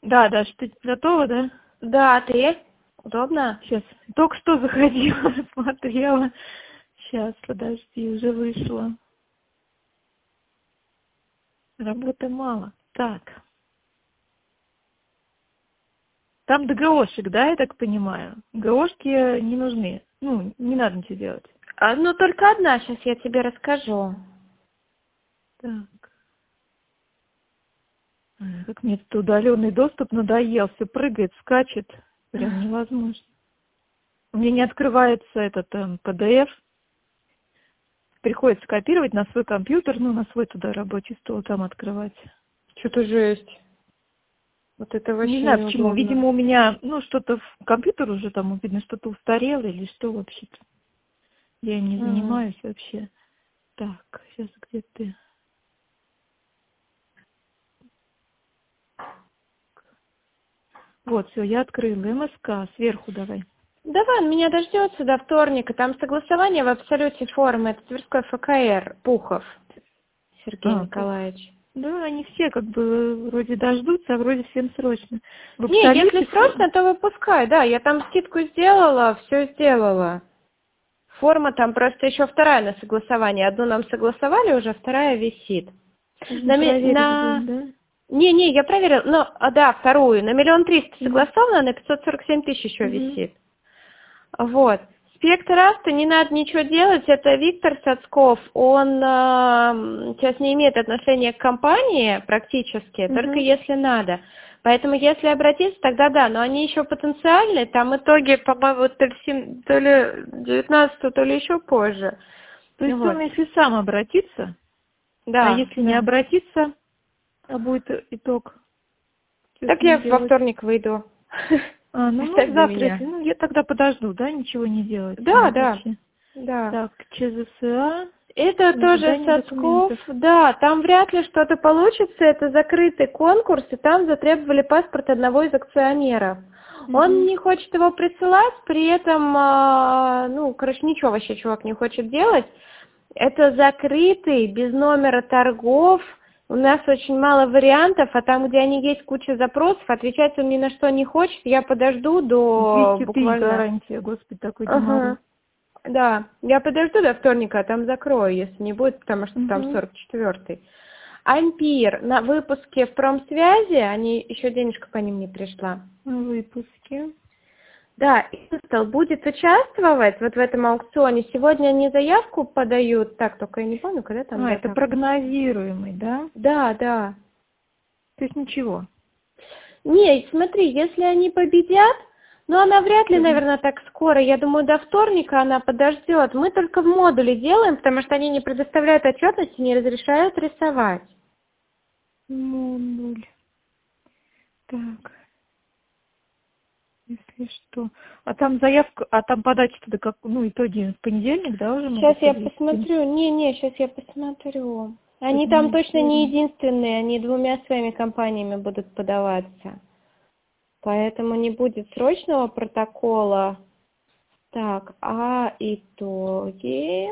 Да, Даш, ты готова, да? Да, ты? Удобно? Сейчас. Только что заходила, смотрела. Сейчас, подожди, уже вышла. Работы мало. Так. Там ДГОшек, да, я так понимаю? ГОшки не нужны. Ну, не надо ничего делать. Ну, только одна, сейчас я тебе расскажу. Так. Ой, как мне этот удаленный доступ надоел. Все прыгает, скачет. Прям невозможно. У меня не открывается этот PDF. Приходится копировать на свой компьютер, ну, на свой туда рабочий стол, там открывать. Что-то жесть. Вот это вообще Не знаю почему. неудобно. Видимо, у меня, ну, что-то в компьютер уже там, видно, что-то устарело или что вообще-то. Я им не занимаюсь вообще. Так, сейчас где ты? Вот, все, я открыла. МСК, сверху давай. Давай, он меня дождется до вторника. Там согласование в абсолюте формы. Это Тверской ФКР, Пухов Сергей Николаевич. Да, они все как бы вроде дождутся, а вроде всем срочно. В Не, если абсолюте срочно, то выпускай. Да, я там скидку сделала, все сделала. Форма там просто еще вторая на согласование. Одну нам согласовали уже, вторая висит. да? Не, я проверила. Ну, да, вторую. На 1 300 000 согласовано, на 547 000 еще висит. Вот. Спектр авто, не надо ничего делать. Это Виктор Сацков. Он сейчас не имеет отношения к компании практически, только если надо. Поэтому если обратиться, тогда да. Но они еще потенциальные. Там итоги, по-моему, то ли 19, то ли еще позже. То есть он, если сам обратится, да, а если не обратиться, а будет итог? Так я во вторник выйду. Ну завтра, если, я тогда подожду, да, ничего не делать. Да. Так, ЧЗСА. Это тоже Сацков, да, там вряд ли что-то получится, это закрытый конкурс, и там затребовали паспорт одного из акционеров. Он не хочет его присылать, при этом, ничего вообще чувак не хочет делать. Это закрытый, без номера торгов, у нас очень мало вариантов, а там, где они есть, куча запросов, отвечать он ни на что не хочет, я подожду до 200 буквально... гарантия, господи, такой геморрой. Да, я подожду до вторника, а там закрою, если не будет, потому что там 44-й. Ампир на выпуске в Промсвязи, они еще денежка по ним не пришла. Выпуски. Да, Инстал будет участвовать вот в этом аукционе. Сегодня они заявку подают, так, только я не помню, когда там. Это прогнозируемый, да? Да. То есть ничего. Не, смотри, если они победят, она вряд ли, наверное, так скоро. Я думаю, до вторника она подождет. Мы только в модуле делаем, потому что они не предоставляют отчетности, не разрешают рисовать. Модуль. Так. Если что. А там заявка, а там подача-то как, итоги в понедельник, да, уже? Сейчас я посмотрю. Сейчас я посмотрю. Они там точно не единственные, они 2 своими компаниями будут подаваться. Поэтому не будет срочного протокола. Так, а итоги...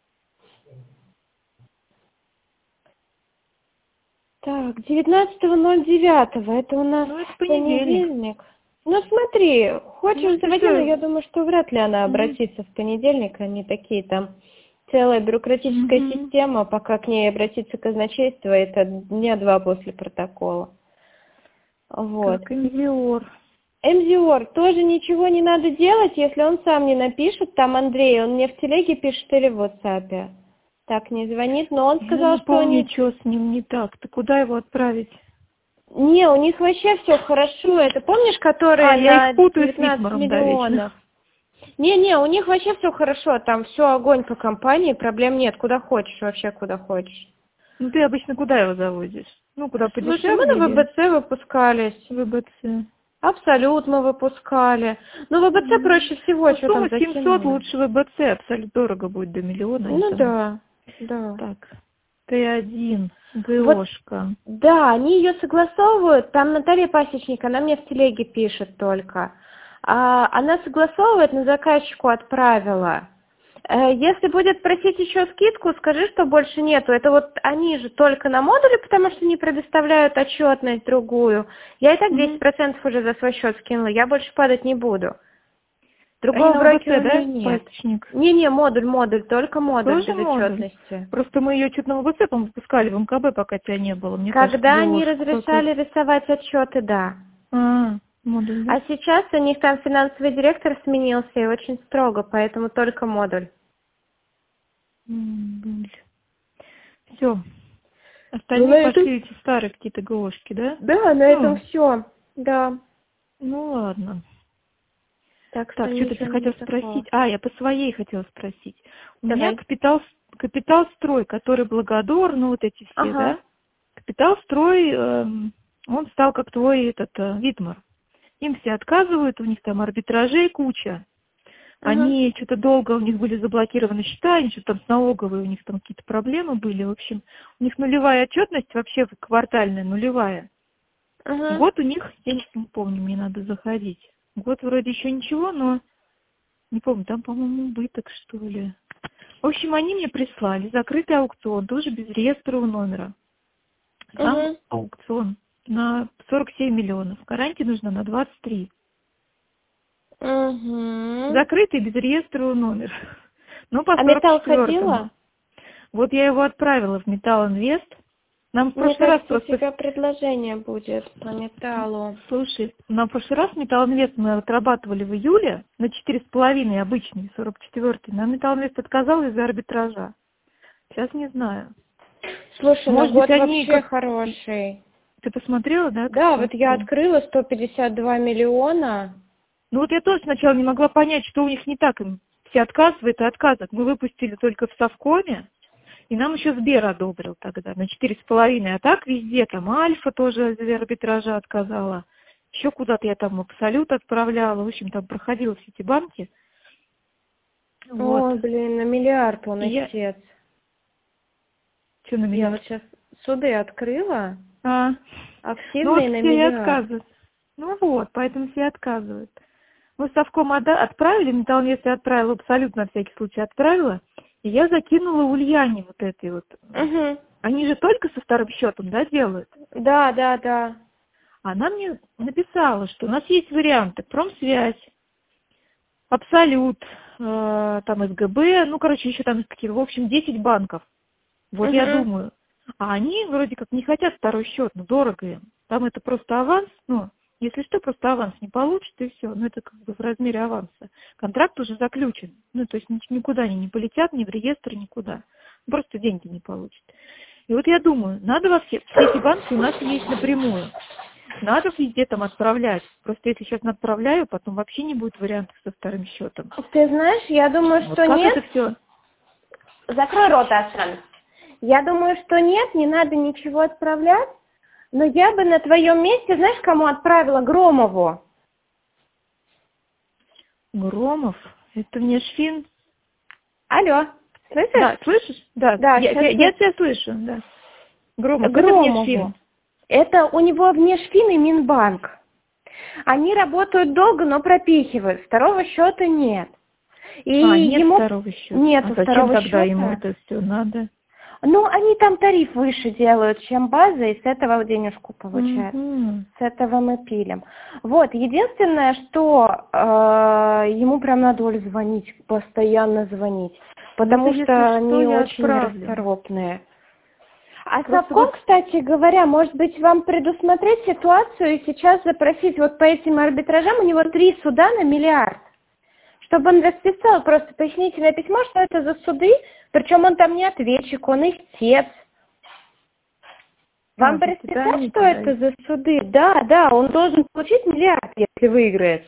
Так, 19.09, это у нас понедельник. Смотри, хочешь заводи, но я думаю, что вряд ли она обратится в понедельник, они такие там, целая бюрократическая система, пока к ней обратиться казначейство, это дня 2 после протокола. Вот. Так, МЗОР, тоже ничего не надо делать, если он сам не напишет, там Андрей, он мне в телеге пишет или в WhatsApp. Так, не звонит, но он сказал, что они... что с ним не так, ты куда его отправить? Не, у них вообще все хорошо. Это помнишь, которые я их путаю 19 с миллионов? Не, у них вообще все хорошо. Там все огонь по компании, проблем нет. Куда хочешь, вообще куда хочешь. Ты обычно куда его завозишь? Куда подешевле? Слушай, мы на ВБЦ выпускались. ВБЦ. Абсолют мы выпускали. ВБЦ проще всего. Что там 700 лучше ВБЦ. Абсолют дорого будет до 1 миллиона. Да. Так. Т1. ГОшка. Да, они ее согласовывают. Там Наталья Пасечник, она мне в телеге пишет только. Она согласовывает, на заказчику отправила. Если будет просить еще скидку, скажи, что больше нету. Это вот они же только на модуле, потому что не предоставляют отчетность другую. Я и так 10% уже за свой счет скинула, я больше падать не буду. Другого брокера да? нет. Пальчник. Не, модуль, только модуль Тоже без отчетности. Просто мы ее что-то на ВВЦ, по-моему, выпускали в МКБ, пока тебя не было. Мне Когда кажется, они разрешали рисовать отчеты, да. Модуль, да? А сейчас у них там финансовый директор сменился и очень строго, поэтому только модуль. Все. Остальные пошли эти старые какие-то ГОшки, да? Да, на этом все. Да. Ну ладно. Так, что-то я хотела спросить. Я по своей хотела спросить. У меня капитал строй, который Благодор, ну вот эти все, да? Капитал строй, он стал как твой Витмар. Им все отказывают, у них там арбитражей куча. Они что-то долго, у них были заблокированы счета, они что-то там с налоговой, у них там какие-то проблемы были. В общем, у них нулевая отчетность, вообще квартальная, нулевая. Год у них, я не помню, мне надо заходить. Год вроде еще ничего, но не помню, там, по-моему, убыток, что ли. В общем, они мне прислали закрытый аукцион, тоже без реестрового номера. Там аукцион на 47 миллионов. Гарантия нужна на 23. Закрытый без реестрового номера. Ну, по 44-му. Металл ходила? Вот я его отправила в Металл Инвест. Нам в прошлый раз просто... у тебя предложение будет по металлу. Слушай, нам в прошлый раз Металл Инвест мы отрабатывали в июле на 4,5 обычный, 44-й. Нам Металл Инвест отказал из-за арбитража. Сейчас не знаю. Слушай, может быть, они вообще хороший. Ты посмотрела, да? Да, вот я открыла 152 миллиона. Ну вот я тоже сначала не могла понять, что у них не так. Им все отказывают и отказывают. Мы выпустили только в Совкоме. И нам еще Сбер одобрил тогда на 4,5. А так везде, там Альфа тоже из-за арбитража отказала. Еще куда-то я там Абсолют отправляла. В общем, там проходила все эти банки. Вот. На миллиард он истец. Что на миллиард? Я вот сейчас суды открыла. Активные на миллиард. Все отказывают. Ну вот, поэтому все отказывают. Мы в Совком отправили, Металл Инвест я отправила, Абсолют на всякий случай отправила. И я закинула Ульяне вот этой вот. Они же только со вторым счетом, да, делают? Да. Она мне написала, что у нас есть варианты. Промсвязь, Абсолют, там СГБ, ну, короче, еще там какие-то, в общем, 10 банков. Вот я думаю. А они вроде как не хотят второй счет, ну, дорого им. Там это просто аванс, ну, если что, просто аванс не получит, и все. Ну, это как бы в размере аванса. Контракт уже заключен. Ну, то есть никуда они не полетят, ни в реестр, никуда. Просто деньги не получат. И вот я думаю, надо все эти банки у нас есть напрямую. Надо везде там отправлять. Просто если сейчас отправляю, потом вообще не будет вариантов со вторым счетом. Ты знаешь, я думаю, что как нет. Это все? Закрой рот, Асан. Я думаю, что нет, не надо ничего отправлять. Но я бы на твоем месте, знаешь, кому отправила? Громову. Громов? Это Внешфин? Алло, слышишь? Да, слышишь? Да, я тебя слышу, да. Громову. Это у него Внешфин и Минбанк. Они работают долго, но пропихивают. Второго счета нет. И нет второго счета? Нету второго тогда счета. Ему это все надо? Ну, они там тариф выше делают, чем база, и с этого денежку получают. С этого мы пилим. Вот, единственное, что ему прям надо, Оль, звонить, постоянно звонить, потому что они очень расторопные. А Совком, кстати говоря, может быть, вам предусмотреть ситуацию и сейчас запросить вот по этим арбитражам, у него 3 суда на миллиард. Чтобы он расписал просто пояснительное письмо, что это за суды, причем он там не ответчик, он истец. Вам бы расписать, что это за суды? Да, он должен получить миллиард, если выиграет.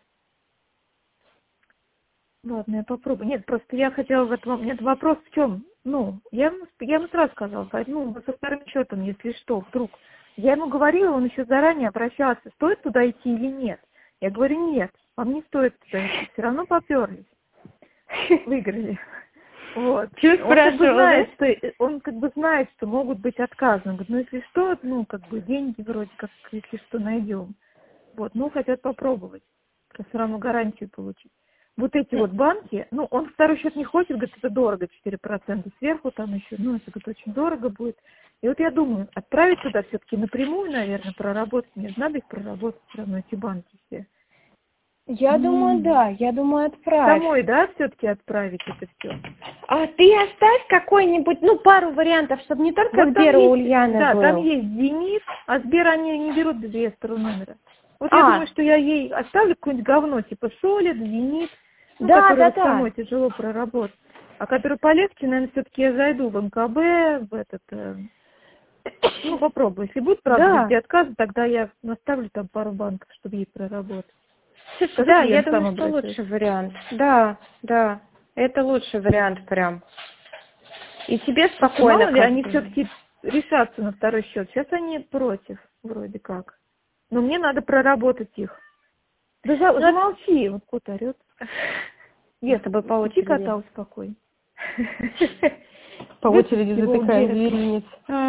Ладно, я попробую. Нет, просто я хотела нет, вопрос в чем? Ну, я ему сразу сказала, со вторым счетом, если что, вдруг. Я ему говорила, он еще заранее обращался, стоит туда идти или нет. Я говорю, нет, вам не стоит туда идти, все равно поперлись. Выиграли. Вот. Он как бы знает, что могут быть отказы. Он говорит, если что, деньги вроде как, если что, найдем. Вот, хотят попробовать. Все равно гарантию получить. вот эти вот банки, ну, он второй счет не хочет, говорит, это дорого, 4% сверху там еще, ну, это, говорит, очень дорого будет. И вот я думаю, отправить туда все-таки напрямую, наверное, проработать, мне же надо их проработать все равно, эти банки все. Я думаю, да, я думаю, отправь. Самой, да, все-таки отправить это все? А ты оставь какой-нибудь, ну, пару вариантов, чтобы не только Вот Сбер у есть, Ульяны да, был. там есть Зенит, а Сбер они не берут без реестра номера. Вот я думаю, что я ей оставлю какое-нибудь говно, типа Солид, Зенит, ну, Да, который да, вот да. самой тяжело проработать. А который полегче, наверное, все-таки я зайду в МКБ, в этот, ну, попробую. Если будет, правда, Да. везде отказы, тогда я наставлю там пару банков, чтобы ей проработать. Слушай, Скажи, да, что я сам думаю, что обращаюсь. лучший вариант. Да, да, это лучший вариант прям. И тебе спокойно. Мало ли, как они бы. все-таки решатся на второй счет. Сейчас они против, вроде как. Но мне надо проработать их. Да замолчи, вот кот орет. Я с тобой по Иди очереди. кота успокой. По очереди затыкаем зверинец.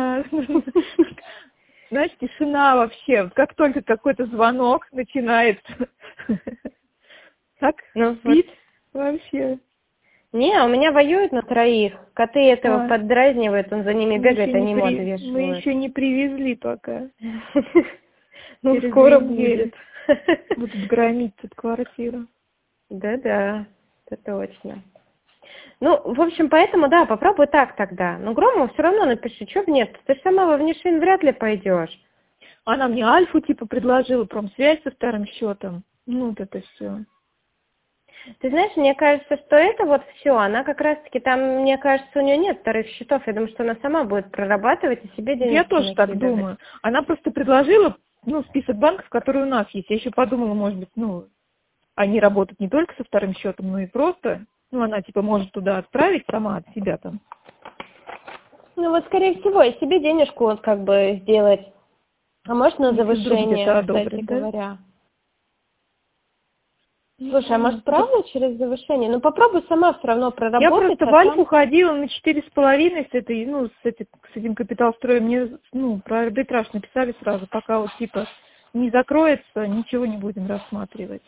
Знаешь, тишина вообще. Вот как только какой-то звонок начинается. Так спит вообще. Не, у меня воюют на троих. Коты этого поддразнивают, он за ними бегает, они ему отвешивают. Мы еще не привезли пока. Ну, скоро будет. Будут громить тут квартиру. Да-да, это точно. Ну, в общем, поэтому, да, попробуй так тогда. Но Громову все равно напиши, что бы нет, ты сама во внешин вряд ли пойдешь. Она мне Альфу типа предложила, промсвязь со вторым счетом. Ну, вот это все. Ты знаешь, мне кажется, что это вот все, она как раз-таки там, мне кажется, у нее нет вторых счетов. Я думаю, что она сама будет прорабатывать и себе деньги. Я тоже так думаю. Она просто предложила, ну, список банков, которые у нас есть. Я еще подумала, может быть, ну, они работают не только со вторым счетом, но и просто, ну, она типа может туда отправить сама от себя там. Ну вот, скорее всего, и себе денежку вот как бы сделать. А может на завышение, кстати говоря. Слушай, а может правда через завышение? Ну попробуй сама все равно проработать. Я просто в Альфу ходила на 4,5 с этой, ну, с этим капиталстроем. Мне, ну, про арбитраж написали сразу, пока вот типа не закроется, ничего не будем рассматривать.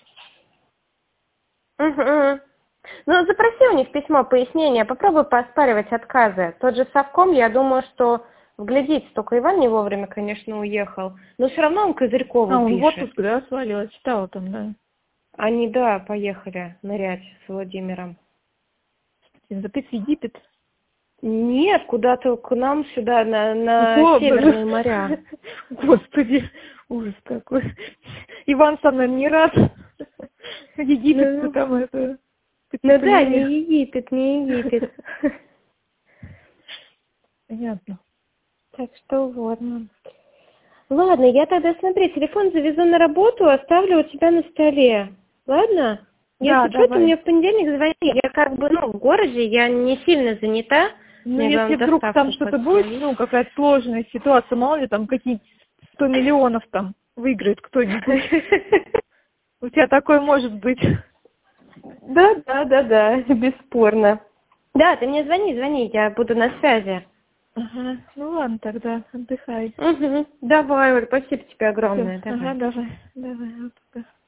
Угу. Ну, запроси у них письмо пояснения, попробуй пооспаривать отказы. Тот же Совком, я думаю, что вглядится, только Иван не вовремя, конечно, уехал. Но все равно он Козырькову пишет. Он в отпуск, да, свалил, читала там, да. Они, да, поехали нырять с Владимиром. Опять в Египет? Нет, куда-то к нам сюда, на северные моря. Господи, ужас какой. Иван со мной не рад. Египет там это... Ну да, не Египет, не Египет. Понятно. Так что вот. Ладно, я тогда, смотри, телефон завезу на работу, оставлю у тебя на столе. Ладно? Если что, ты мне в понедельник звони. Я как бы, ну, в городе, я не сильно занята. Ну, если вдруг там что-то будет, ну, какая-то сложная ситуация, мало ли, там какие-то 100 миллионов там выиграет кто-нибудь. У тебя такое может быть. Да, бесспорно. Да, ты мне звони, я буду на связи. Ага, ну ладно тогда, отдыхай. Угу. Давай, Оль, спасибо тебе огромное. Ага, давай.